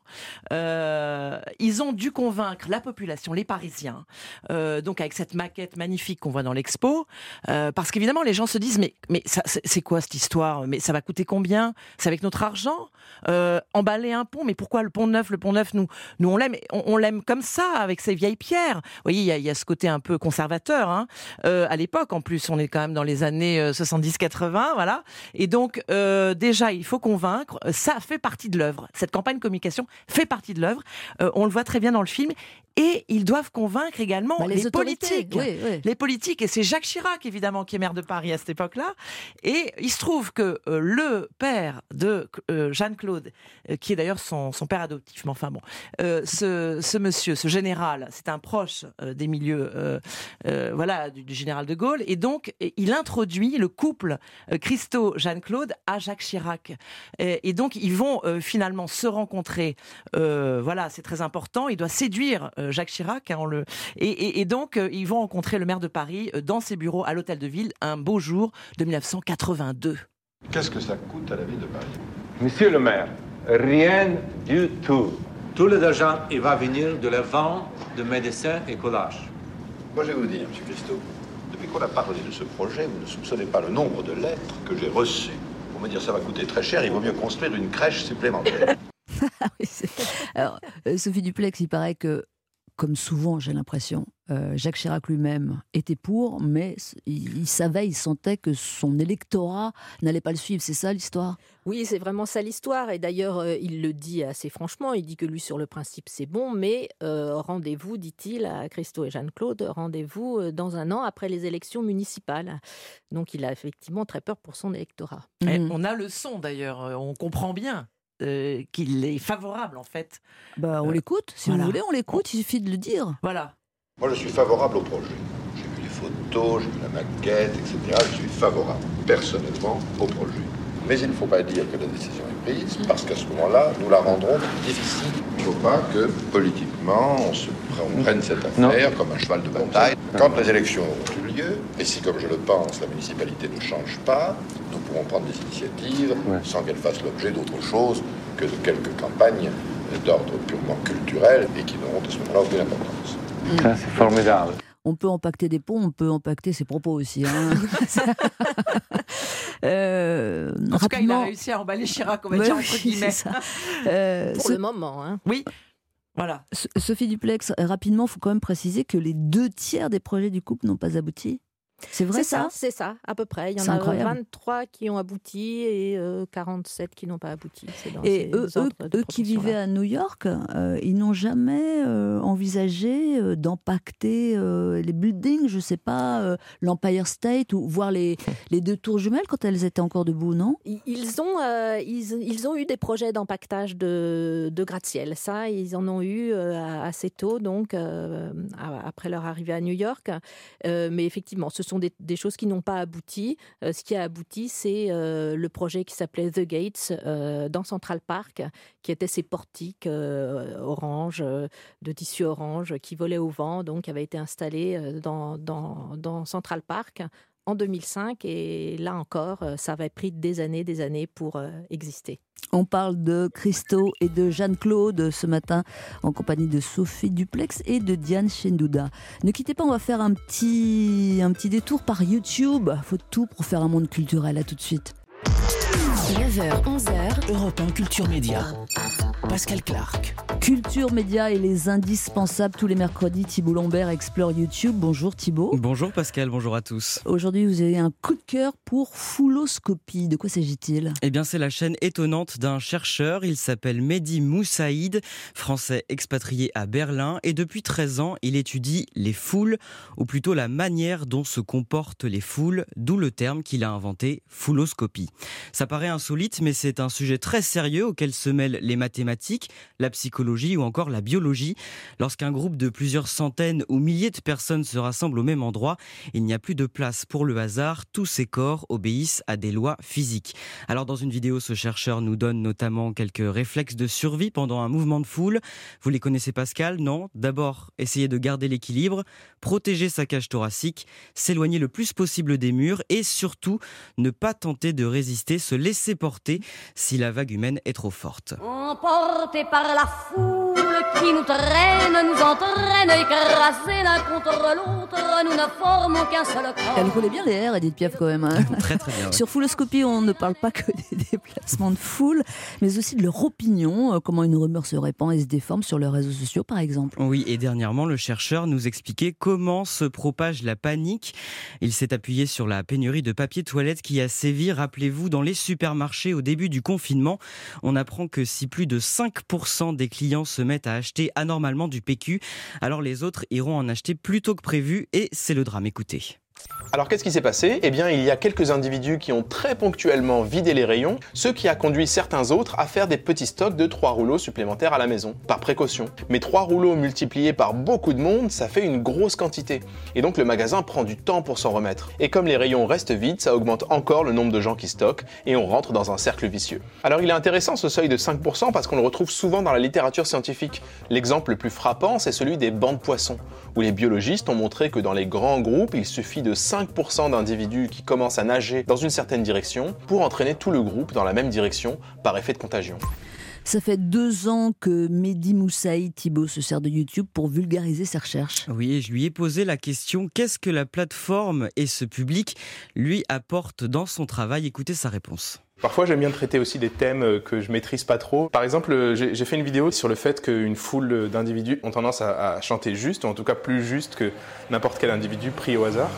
Ils ont dû convaincre la population, les Parisiens, donc avec cette maquette magnifique qu'on voit dans l'expo, parce qu'évidemment les gens se disent mais ça, c'est quoi cette histoire ? Mais ça va coûter combien ? C'est avec notre argent ? Emballer un pont, mais pourquoi le Pont Neuf ? Le Pont Neuf, nous on l'aime comme ça, avec ses vieilles pierres. Vous voyez, il y a ce côté un peu conservateur, à l'époque, en plus, on est quand même dans les années 70-80, voilà. Et donc, déjà, il faut convaincre, ça fait partie de l'œuvre. Cette campagne communication fait partie de l'œuvre. On le voit très bien dans le film. Et ils doivent convaincre également les politiques. Oui. Les politiques, et c'est Jacques Chirac, évidemment, qui est maire de Paris à cette époque-là. Et il se trouve que le père de Jeanne-Claude, qui est d'ailleurs son père adoptif, mais enfin bon, ce monsieur, ce général, c'est un proche des milieux du général de Gaulle, et donc il introduit le couple Christo-Jeanne-Claude à Jacques Chirac. Et donc ils vont finalement se rencontrer, c'est très important, il doit séduire Jacques Chirac, et donc ils vont rencontrer le maire de Paris dans ses bureaux à l'Hôtel de Ville un beau jour de 1982. Qu'est-ce que ça coûte à la ville de Paris ? Monsieur le maire, rien du tout. Tout l'argent, il va venir de la vente de médecins et collages. Moi, je vais vous dire, M. Christo, depuis qu'on a parlé de ce projet, vous ne soupçonnez pas le nombre de lettres que j'ai reçues pour me dire ça va coûter très cher, il vaut mieux construire une crèche supplémentaire. Alors, Sophie Duplex, il paraît que, comme souvent, j'ai l'impression, Jacques Chirac lui-même était pour, mais il savait, il sentait que son électorat n'allait pas le suivre. C'est ça l'histoire ? Oui, c'est vraiment ça l'histoire. Et d'ailleurs, il le dit assez franchement. Il dit que lui, sur le principe, c'est bon, mais rendez-vous, dit-il à Christo et Jeanne-Claude, rendez-vous dans un an après les élections municipales. Donc, il a effectivement très peur pour son électorat. On a le son, d'ailleurs. On comprend bien qu'il est favorable, en fait. On l'écoute, si vous voulez, on l'écoute, il suffit de le dire. Voilà. Moi, je suis favorable au projet. J'ai vu les photos, j'ai vu la maquette, etc. Je suis favorable, personnellement, au projet. Mais il ne faut pas dire que la décision est prise, parce qu'à ce moment-là, nous la rendrons difficile. Il ne faut pas que, politiquement, on prenne cette affaire comme un cheval de bataille. Quand les élections auront eu lieu, et si, comme je le pense, la municipalité ne change pas, nous pourrons prendre des initiatives sans qu'elles fassent l'objet d'autre chose que de quelques campagnes d'ordre purement culturel et qui n'auront à ce moment-là aucune importance. Ça, c'est formidable. On peut empaqueter des ponts, on peut empaqueter ses propos aussi. En tout cas, il a réussi à emballer Chirac, on va dire entre guillemets. Pour le moment. Oui, voilà. Sophie Duplex, rapidement, il faut quand même préciser que les 2/3 des projets du couple n'ont pas abouti. C'est vrai ça ? C'est ça, à peu près. Il y en C'est a incroyable. 23 qui ont abouti et 47 qui n'ont pas abouti. Et eux qui vivaient à New York, ils n'ont jamais envisagé d'empacter les buildings, je ne sais pas, l'Empire State, ou voir les 2 tours jumelles quand elles étaient encore debout, non ? Ils ont eu des projets d'empaquetage de gratte-ciel. Ça, ils en ont eu assez tôt, donc après leur arrivée à New York. Mais effectivement, ce sont des choses qui n'ont pas abouti. Ce qui a abouti, c'est le projet qui s'appelait The Gates dans Central Park, qui étaient ces portiques orange, de tissu orange, qui volaient au vent, donc qui avaient été installés dans Central Park en 2005 et là encore, ça avait pris des années pour exister. On parle de Christo et de Jeanne-Claude ce matin en compagnie de Sophie Duplex et de Diane Chendouda. Ne quittez pas, on va faire un petit détour par YouTube. Faut tout pour faire un monde culturel. À tout de suite. 9h, 11h, Europe 1 Culture Média. Pascal Clark. Culture Média et les indispensables tous les mercredis. Thibault Lambert explore YouTube. Bonjour Thibault. Bonjour Pascal, bonjour à tous. Aujourd'hui, vous avez un coup de cœur pour Fouloscopie. De quoi s'agit-il ? Eh bien, c'est la chaîne étonnante d'un chercheur. Il s'appelle Mehdi Moussaïd, français expatrié à Berlin. Et depuis 13 ans, il étudie les foules, ou plutôt la manière dont se comportent les foules, d'où le terme qu'il a inventé, fouloscopie. Ça paraît insolite, mais c'est un sujet très sérieux auquel se mêlent les mathématiques, la psychologie ou encore la biologie. Lorsqu'un groupe de plusieurs centaines ou milliers de personnes se rassemble au même endroit, il n'y a plus de place pour le hasard. Tous ces corps obéissent à des lois physiques. Alors dans une vidéo, ce chercheur nous donne notamment quelques réflexes de survie pendant un mouvement de foule. Vous les connaissez Pascal ? Non ? D'abord, essayez de garder l'équilibre, protéger sa cage thoracique, s'éloigner le plus possible des murs et surtout ne pas tenter de résister, se laisser porter si la vague humaine est trop forte. Emportés par la foule qui nous traîne, nous entraîne, écrasés l'un contre l'autre, nous ne formons qu'un seul corps. Elle roulait bien les airs, Edith Piaf, quand même. Très très bien. Ouais. Sur Fouloscopie, on ne parle pas que des déplacements de foule, mais aussi de leur opinion, comment une rumeur se répand et se déforme sur les réseaux sociaux, par exemple. Oui, et dernièrement, le chercheur nous expliquait comment se propage la panique. Il s'est appuyé sur la pénurie de papier toilette qui a sévi, rappelez-vous, dans les supermarchés au début du confinement. On apprend que si plus de 5% des clients se mettent à acheter anormalement du PQ, alors les autres iront en acheter plus tôt que prévu et c'est le drame. Écoutez. Alors qu'est-ce qui s'est passé ? Eh bien, il y a quelques individus qui ont très ponctuellement vidé les rayons, ce qui a conduit certains autres à faire des petits stocks de 3 rouleaux supplémentaires à la maison, par précaution. Mais 3 rouleaux multipliés par beaucoup de monde, ça fait une grosse quantité. Et donc le magasin prend du temps pour s'en remettre. Et comme les rayons restent vides, ça augmente encore le nombre de gens qui stockent, et on rentre dans un cercle vicieux. Alors il est intéressant ce seuil de 5% parce qu'on le retrouve souvent dans la littérature scientifique. L'exemple le plus frappant, c'est celui des bancs de poissons, où les biologistes ont montré que dans les grands groupes, il suffit de 5% d'individus qui commencent à nager dans une certaine direction pour entraîner tout le groupe dans la même direction par effet de contagion. Ça fait 2 ans que Mehdi Moussaïd, Thibault, se sert de YouTube pour vulgariser ses recherches. Oui, et je lui ai posé la question, qu'est-ce que la plateforme et ce public lui apportent dans son travail ? Écoutez sa réponse. Parfois, j'aime bien traiter aussi des thèmes que je maîtrise pas trop. Par exemple, j'ai fait une vidéo sur le fait qu'une foule d'individus ont tendance à chanter juste, ou en tout cas plus juste que n'importe quel individu pris au hasard.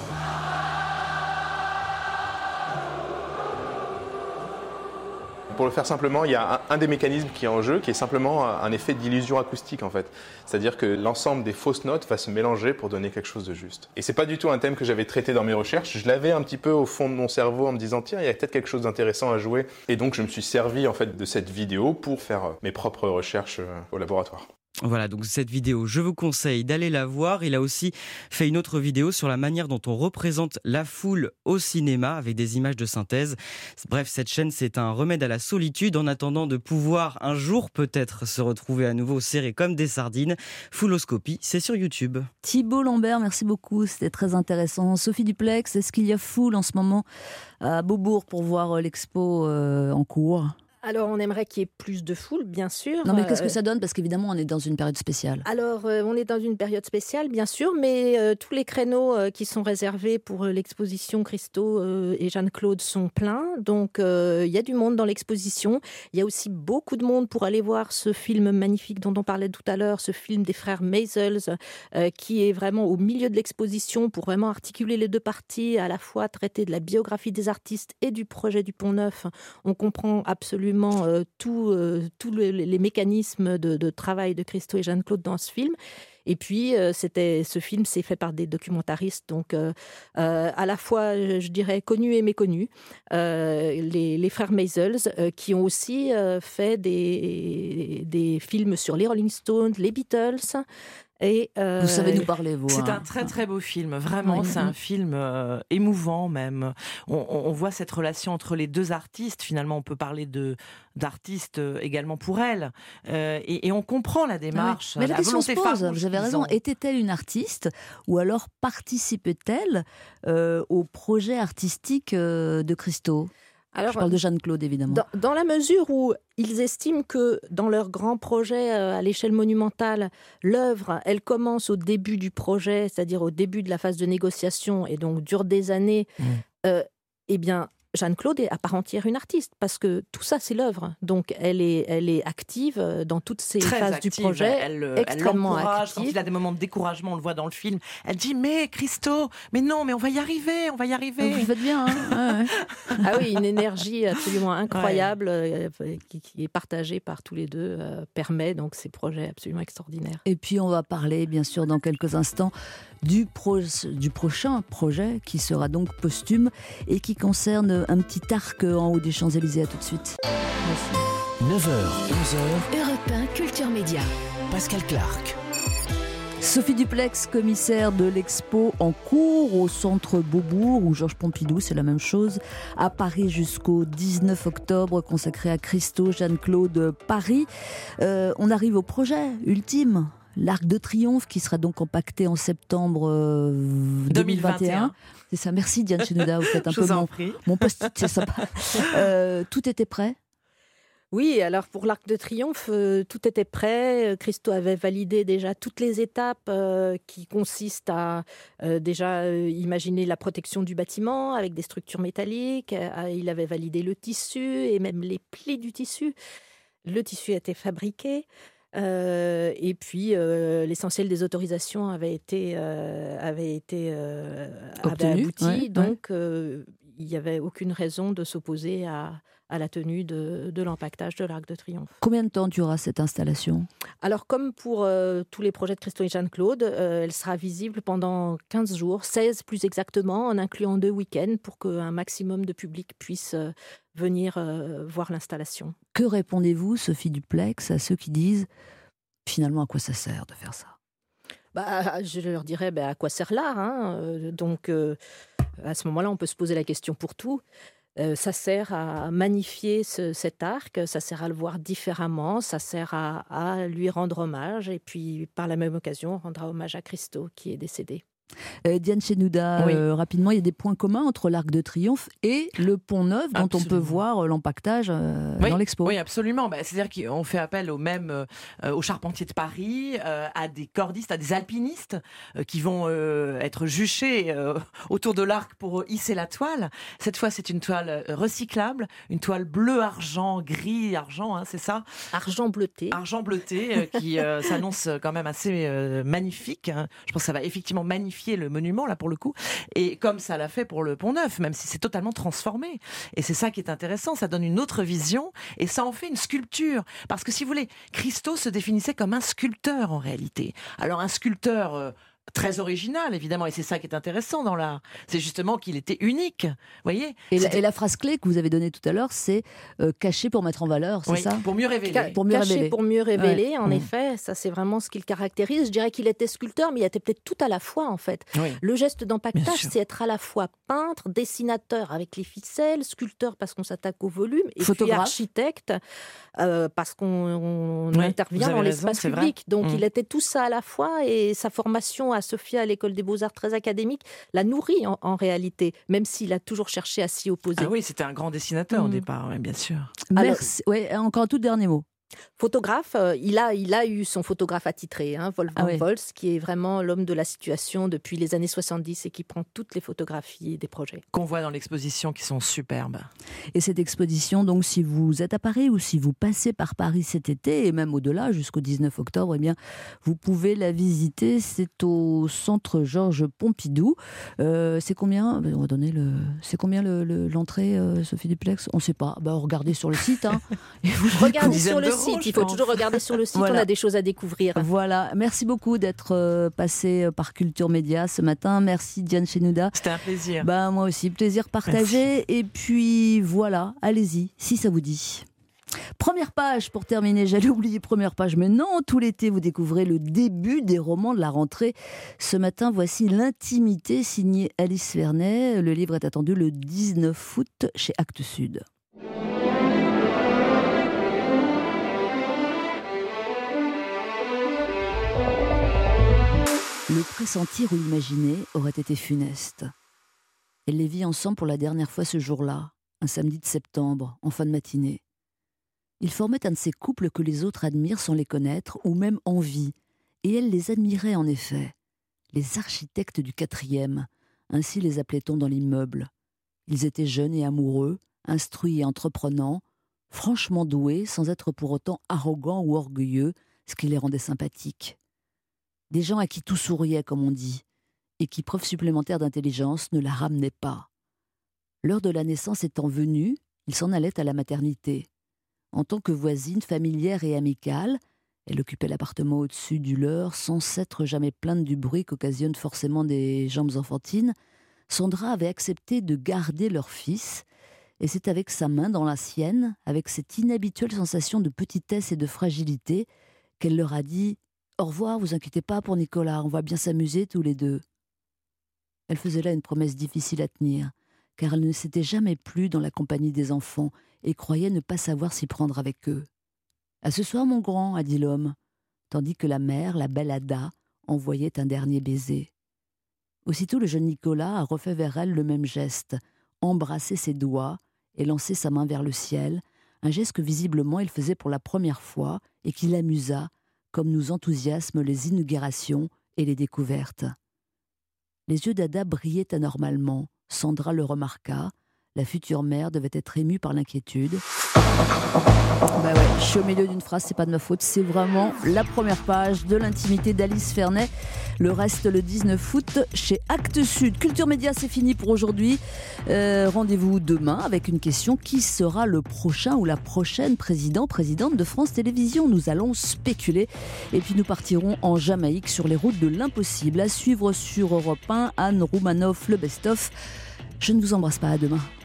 Pour le faire simplement, il y a un des mécanismes qui est en jeu, qui est simplement un effet d'illusion acoustique en fait. C'est-à-dire que l'ensemble des fausses notes va se mélanger pour donner quelque chose de juste. Et c'est pas du tout un thème que j'avais traité dans mes recherches. Je l'avais un petit peu au fond de mon cerveau en me disant tiens, il y a peut-être quelque chose d'intéressant à jouer. Et donc je me suis servi en fait de cette vidéo pour faire mes propres recherches au laboratoire. Voilà, donc cette vidéo, je vous conseille d'aller la voir. Il a aussi fait une autre vidéo sur la manière dont on représente la foule au cinéma avec des images de synthèse. Bref, cette chaîne, c'est un remède à la solitude en attendant de pouvoir un jour peut-être se retrouver à nouveau serrés comme des sardines. Fouloscopie, c'est sur YouTube. Thibault Lambert, merci beaucoup, c'était très intéressant. Sophie Duplex, est-ce qu'il y a foule en ce moment à Beaubourg pour voir l'expo en cours ? Alors, on aimerait qu'il y ait plus de foule, bien sûr. Non, mais qu'est-ce que ça donne ? Parce qu'évidemment, on est dans une période spéciale. Alors, on est dans une période spéciale, bien sûr, mais tous les créneaux qui sont réservés pour l'exposition Christo et Jeanne-Claude sont pleins. Donc, il y a du monde dans l'exposition. Il y a aussi beaucoup de monde pour aller voir ce film magnifique dont on parlait tout à l'heure, ce film des frères Maisels, qui est vraiment au milieu de l'exposition pour vraiment articuler les deux parties, à la fois traiter de la biographie des artistes et du projet du Pont-Neuf. On comprend absolument tous les mécanismes de travail de Christo et Jeanne-Claude dans ce film. Et puis, ce film s'est fait par des documentaristes, donc à la fois, je dirais, connus et méconnus. Les frères Maisels, qui ont aussi fait des films sur les Rolling Stones, les Beatles, Et, vous savez nous parler, vous. C'est un très très beau film, vraiment, Oui. c'est un film émouvant même. On voit cette relation entre les deux artistes, finalement on peut parler d'artistes également pour elle, et on comprend la démarche, Mais la question volonté se pose, farouche vous avez qu'ils raison, ont. était-elle une artiste ou alors participait-elle au projet artistique de Christo? Alors, je parle de Jeanne-Claude, évidemment. Dans la mesure où ils estiment que dans leur grand projet à l'échelle monumentale, l'œuvre, elle commence au début du projet, c'est-à-dire au début de la phase de négociation, et donc dure des années, eh bien, Jeanne-Claude est à part entière une artiste, parce que tout ça, c'est l'œuvre. Donc, elle est active dans toutes ces Très phases active. du projet, Elle extrêmement l'encourage. active. Quand il a des moments de découragement, on le voit dans le film. Elle dit mais Christo, mais non, mais on va y arriver, on va y arriver. Vous faites bien. Hein. Ah oui, une énergie absolument incroyable qui est partagée par tous les deux, permet donc ces projets absolument extraordinaires. Et puis on va parler bien sûr dans quelques instants du prochain projet qui sera donc posthume et qui concerne un petit arc en haut des Champs-Élysées. À tout de suite. 9h, 11h, Europe 1, Culture Média. Pascal Clark. Sophie Duplex, commissaire de l'expo en cours au centre Beaubourg ou Georges Pompidou, c'est la même chose, à Paris jusqu'au 19 octobre, consacré à Christo, Jeanne-Claude, Paris. On arrive au projet ultime, l'Arc de Triomphe, qui sera donc empaqueté en septembre 2021. C'est ça, merci Diane Chenouda, vous faites un peu mon post-it, c'est sympa. Tout était prêt? Oui, alors pour l'Arc de Triomphe, tout était prêt. Christo avait validé déjà toutes les étapes qui consistent à déjà imaginer la protection du bâtiment avec des structures métalliques. Il avait validé le tissu et même les plis du tissu. Le tissu a été fabriqué. Et puis l'essentiel des autorisations avait été abouti, ouais, donc il n'y avait aucune raison de s'opposer à la tenue de l'empaquetage de l'Arc de Triomphe. Combien de temps durera cette installation? Alors comme pour tous les projets de Christo et Jeanne-Claude, elle sera visible pendant 15 jours, 16 plus exactement, en incluant 2 week-ends pour qu'un maximum de public puisse venir voir l'installation. Que répondez-vous, Sophie Duplex, à ceux qui disent finalement à quoi ça sert de faire ça? Je leur dirais à quoi sert l'art, donc à ce moment-là on peut se poser la question pour tout. Ça sert à magnifier cet arc, ça sert à le voir différemment, ça sert à lui rendre hommage et puis par la même occasion on rendra hommage à Christo qui est décédé. Diane Chenouda, rapidement, il y a des points communs entre l'Arc de Triomphe et le Pont Neuf, dont on peut voir l'empaquetage dans l'expo. Oui, absolument. C'est-à-dire qu'on fait appel aux charpentiers de Paris, à des cordistes, à des alpinistes qui vont être juchés autour de l'arc pour hisser la toile. Cette fois, c'est une toile recyclable, une toile bleu, argent, gris, argent, c'est ça? Argent bleuté. Argent bleuté, qui s'annonce quand même assez magnifique. Je pense que ça va effectivement magnifier le monument là pour le coup, et comme ça l'a fait pour le Pont Neuf, même si c'est totalement transformé, et c'est ça qui est intéressant, ça donne une autre vision et ça en fait une sculpture, parce que si vous voulez, Christo se définissait comme un sculpteur en réalité. Alors un sculpteur très original, évidemment, et c'est ça qui est intéressant dans l'art. C'est justement qu'il était unique, voyez. Et la phrase clé que vous avez donnée tout à l'heure, c'est caché pour mettre en valeur, c'est ça? Pour mieux révéler. Caché pour mieux révéler, en effet, ça c'est vraiment ce qui le caractérise. Je dirais qu'il était sculpteur, mais il était peut-être tout à la fois, en fait. Oui. Le geste d'empaquetage, c'est être à la fois peintre, dessinateur avec les ficelles, sculpteur parce qu'on s'attaque au volume, et puis architecte parce qu'on intervient dans l'espace public. Donc il était tout ça à la fois, et sa formation à Sofia, à l'école des Beaux-Arts très académique, l'a nourri en réalité, même s'il a toujours cherché à s'y opposer. Ah oui, c'était un grand dessinateur au départ, bien sûr. Merci. Encore un tout dernier mot. Photographe, il a eu son photographe attitré, Wolfgang Wolz, qui est vraiment l'homme de la situation depuis les années 70 et qui prend toutes les photographies des projets. Qu'on voit dans l'exposition, qui sont superbes. Et cette exposition, donc, si vous êtes à Paris ou si vous passez par Paris cet été, et même au-delà, jusqu'au 19 octobre, eh bien, vous pouvez la visiter. C'est au centre Georges Pompidou. C'est combien? On va donner c'est combien l'entrée, Sophie Duplex? On ne sait pas. Regardez sur le site. Et vous regardez sur le site. Il faut toujours regarder sur le site, voilà. On a des choses à découvrir. Voilà, merci beaucoup d'être passé par Culture Média ce matin. Merci Diane Chenouda. C'était un plaisir. Moi aussi, plaisir partagé. Merci. Et puis voilà, allez-y, si ça vous dit. Première page pour terminer, j'allais oublier première page, mais non, tout l'été vous découvrez le début des romans de la rentrée. Ce matin, voici L'Intimité, signé Alice Vernet. Le livre est attendu le 19 août chez Actes Sud. Le pressentir ou imaginer aurait été funeste. Elle les vit ensemble pour la dernière fois ce jour-là, un samedi de septembre, en fin de matinée. Ils formaient un de ces couples que les autres admirent sans les connaître ou même envient. Et elle les admirait en effet. Les architectes du 4e, ainsi les appelait-on dans l'immeuble. Ils étaient jeunes et amoureux, instruits et entreprenants, franchement doués sans être pour autant arrogants ou orgueilleux, ce qui les rendait sympathiques. Des gens à qui tout souriait, comme on dit, et qui, preuve supplémentaire d'intelligence, ne la ramenaient pas. L'heure de la naissance étant venue, ils s'en allaient à la maternité. En tant que voisine familière et amicale, elle occupait l'appartement au-dessus du leur, sans s'être jamais plainte du bruit qu'occasionnent forcément des jambes enfantines. Sandra avait accepté de garder leur fils, et c'est avec sa main dans la sienne, avec cette inhabituelle sensation de petitesse et de fragilité, qu'elle leur a dit « Au revoir, vous inquiétez pas pour Nicolas, on va bien s'amuser tous les deux ». Elle faisait là une promesse difficile à tenir, car elle ne s'était jamais plu dans la compagnie des enfants et croyait ne pas savoir s'y prendre avec eux. « À ce soir, mon grand », a dit l'homme, tandis que la mère, la belle Ada, envoyait un dernier baiser. Aussitôt, le jeune Nicolas a refait vers elle le même geste, embrassé ses doigts et lancé sa main vers le ciel, un geste que visiblement il faisait pour la première fois et qui l'amusa, comme nous enthousiasment les inaugurations et les découvertes. Les yeux d'Ada brillaient anormalement. Sandra le remarqua. La future mère devait être émue par l'inquiétude. Bah ouais, je suis au milieu d'une phrase, c'est pas de ma faute. C'est vraiment la première page de L'Intimité d'Alice Vernet. Le reste le 19 août chez Actes Sud. Culture Média, c'est fini pour aujourd'hui. Rendez-vous demain avec une question. Qui sera le prochain ou la prochaine présidente de France Télévisions? Nous allons spéculer. Et puis nous partirons en Jamaïque sur les routes de l'impossible. À suivre sur Europe 1, Anne Roumanoff, le best-of. Je ne vous embrasse pas, à demain.